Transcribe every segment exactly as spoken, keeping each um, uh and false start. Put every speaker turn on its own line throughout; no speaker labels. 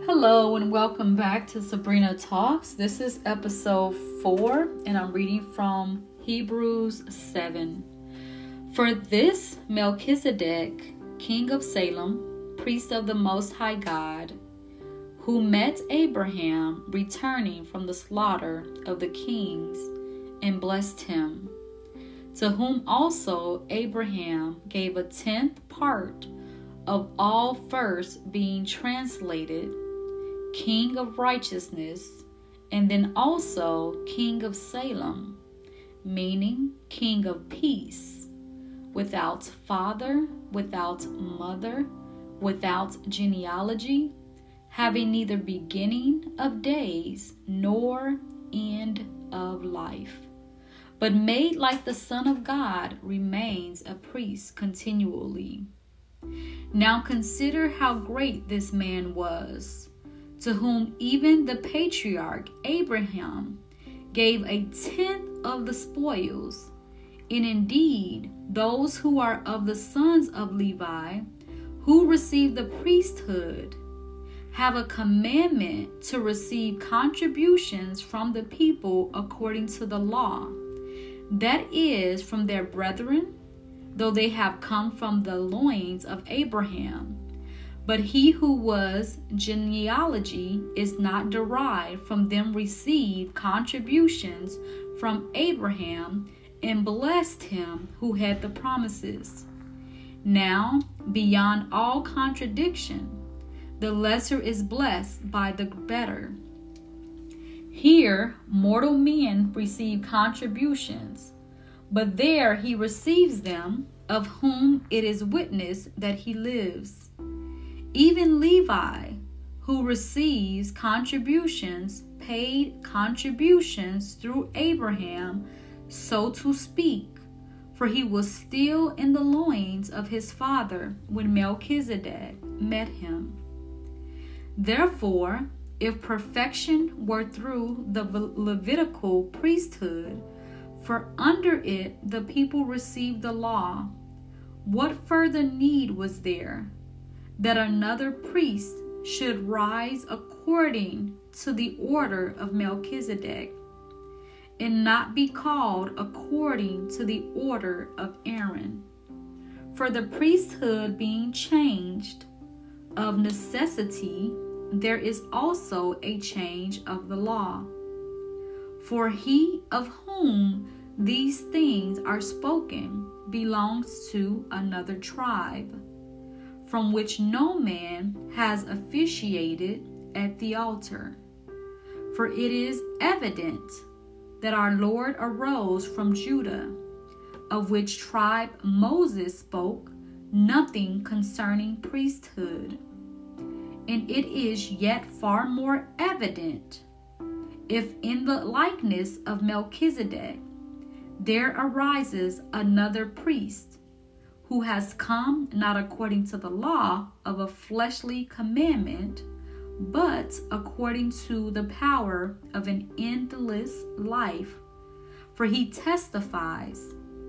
Hello and welcome back to Sabrina Talks. This is episode four and I'm reading from Hebrews seven. For this Melchizedek, king of Salem, priest of the Most High God, who met Abraham returning from the slaughter of the kings and blessed him, to whom also Abraham gave a tenth part of all, first being translated King of Righteousness, and then also King of Salem, meaning King of Peace, without father, without mother, without genealogy, having neither beginning of days nor end of life, but made like the Son of God, remains a priest continually. Now consider how great this man was, to whom even the patriarch Abraham gave a tenth of the spoils. And indeed, those who are of the sons of Levi, who receive the priesthood, have a commandment to receive contributions from the people according to the law, that is, from their brethren, though they have come from the loins of Abraham. But he who was genealogy is not derived from them, received contributions from Abraham and blessed him who had the promises. Now, beyond all contradiction, the lesser is blessed by the better. Here, mortal men receive contributions, but there he receives them, of whom it is witnessed that he lives. Even Levi, who receives contributions, paid contributions through Abraham, so to speak, for he was still in the loins of his father when Melchizedek met him. Therefore, if perfection were through the Levitical priesthood, for under it the people received the law, what further need was there that another priest should rise according to the order of Melchizedek, and not be called according to the order of Aaron? For the priesthood being changed, of necessity there is also a change of the law. For he of whom these things are spoken belongs to another tribe, from which no man has officiated at the altar. For it is evident that our Lord arose from Judah, of which tribe Moses spoke nothing concerning priesthood. And it is yet far more evident, if in the likeness of Melchizedek there arises another priest, who has come not according to the law of a fleshly commandment, but according to the power of an endless life. For he testifies,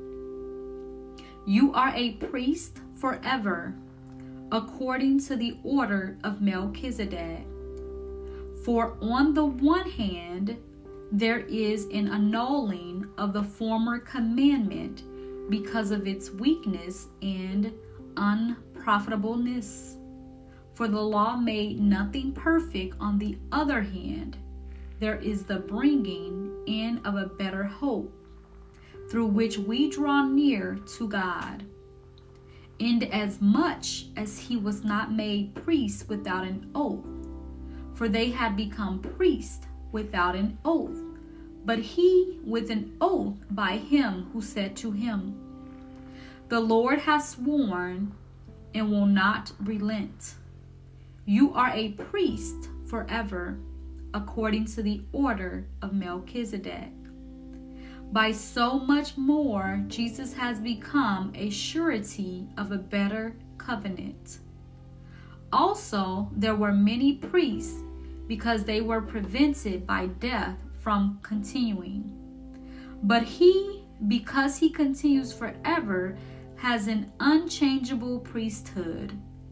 "You are a priest forever, according to the order of Melchizedek." For on the one hand, there is an annulling of the former commandment because of its weakness and unprofitableness. For the law made nothing perfect. On the other hand, there is the bringing in of a better hope, through which we draw near to God. And as much as he was not made priest without an oath, for they had become priests without an oath, but he with an oath by him who said to him, "The Lord has sworn and will not relent. You are a priest forever, according to the order of Melchizedek." By so much more, Jesus has become a surety of a better covenant. Also, there were many priests, because they were prevented by death from continuing. But he, because he continues forever, has an unchangeable priesthood.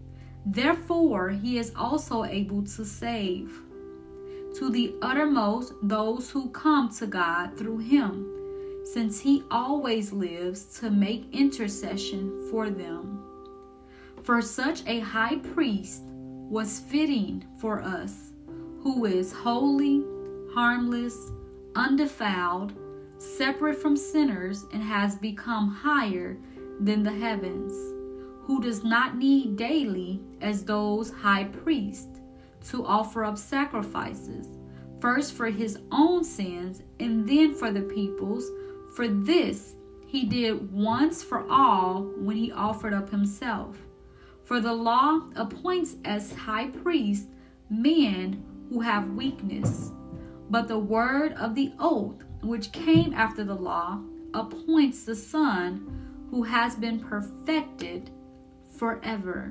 Therefore, he is also able to save to the uttermost those who come to God through him, since he always lives to make intercession for them. For such a high priest was fitting for us, who is holy, harmless, undefiled, separate from sinners, and has become higher than the heavens, who does not need daily, as those high priests, to offer up sacrifices, first for his own sins and then for the people's. For this he did once for all when he offered up himself. For the law appoints as high priests men who have weakness, but the word of the oath, which came after the law, appoints the Son who has been perfected forever.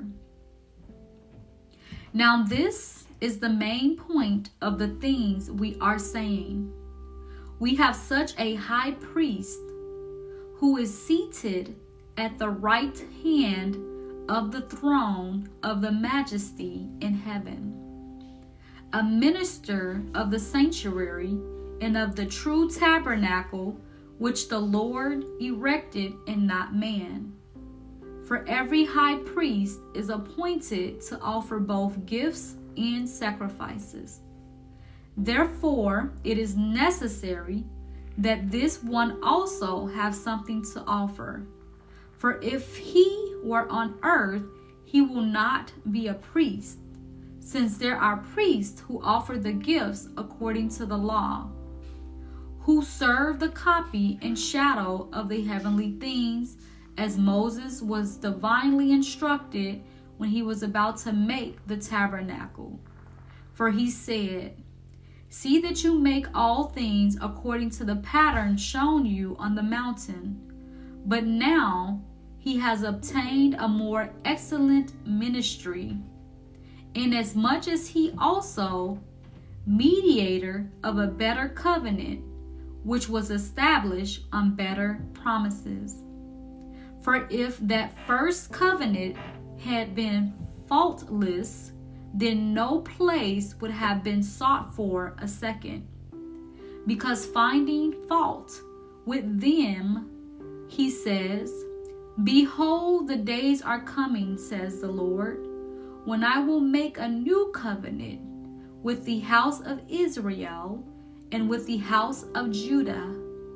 Now this is the main point of the things we are saying. We have such a high priest who is seated at the right hand of the throne of the majesty in heaven, a minister of the sanctuary and of the true tabernacle which the Lord erected and not man. For every high priest is appointed to offer both gifts and sacrifices. Therefore, it is necessary that this one also have something to offer. For if he were on earth, he will not be a priest, since there are priests who offer the gifts according to the law, who serve the copy and shadow of the heavenly things, as Moses was divinely instructed when he was about to make the tabernacle. For he said, "See that you make all things according to the pattern shown you on the mountain." But now he has obtained a more excellent ministry, inasmuch as he also mediator of a better covenant, which was established on better promises. For if that first covenant had been faultless, then no place would have been sought for a second. Because finding fault with them, he says, "Behold, the days are coming, says the Lord, when I will make a new covenant with the house of Israel and with the house of Judah,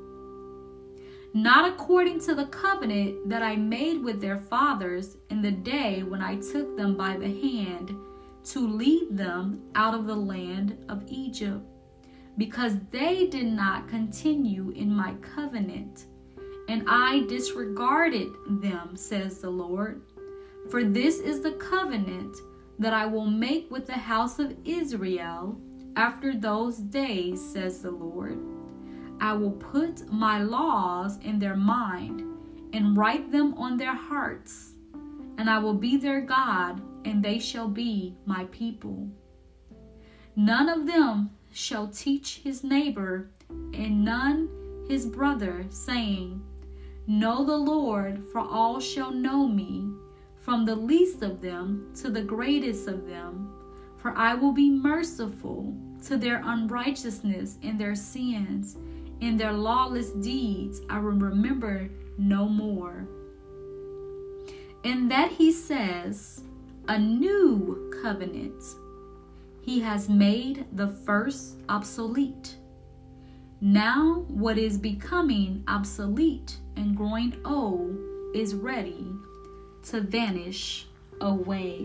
not according to the covenant that I made with their fathers in the day when I took them by the hand to lead them out of the land of Egypt, because they did not continue in my covenant, and I disregarded them, says the Lord. For this is the covenant that I will make with the house of Israel after those days, says the Lord. I will put my laws in their mind and write them on their hearts, and I will be their God, and they shall be my people. None of them shall teach his neighbor and none his brother, saying, Know the Lord, for all shall know me, from the least of them to the greatest of them. For I will be merciful to their unrighteousness and their sins, and their lawless deeds I will remember no more. And that he says, a new covenant. He has made the first obsolete. Now what is becoming obsolete and growing old is ready to vanish away.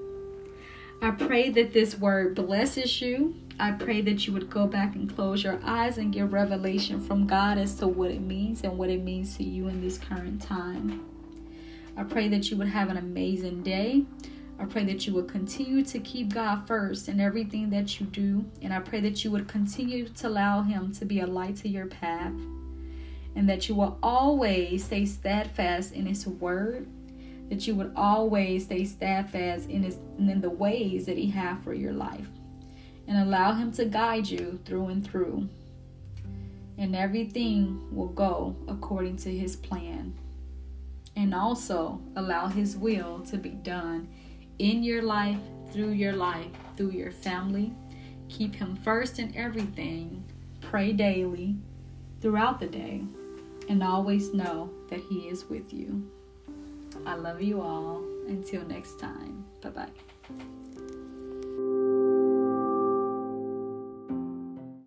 I pray that this word blesses you. I pray that you would go back and close your eyes and get revelation from God as to what it means and what it means to you in this current time. I pray that you would have an amazing day. I pray that you would continue to keep God first in everything that you do. And I pray that you would continue to allow him to be a light to your path. And that you will always stay steadfast in his word. That you would always stay steadfast in, his, in the ways that he has for your life. And allow him to guide you through and through. And everything will go according to his plan. And also allow his will to be done in your life, through your life, through your family. Keep him first in everything. Pray daily, throughout the day, and always know that he is with you. I love you all. Until next time. Bye-bye.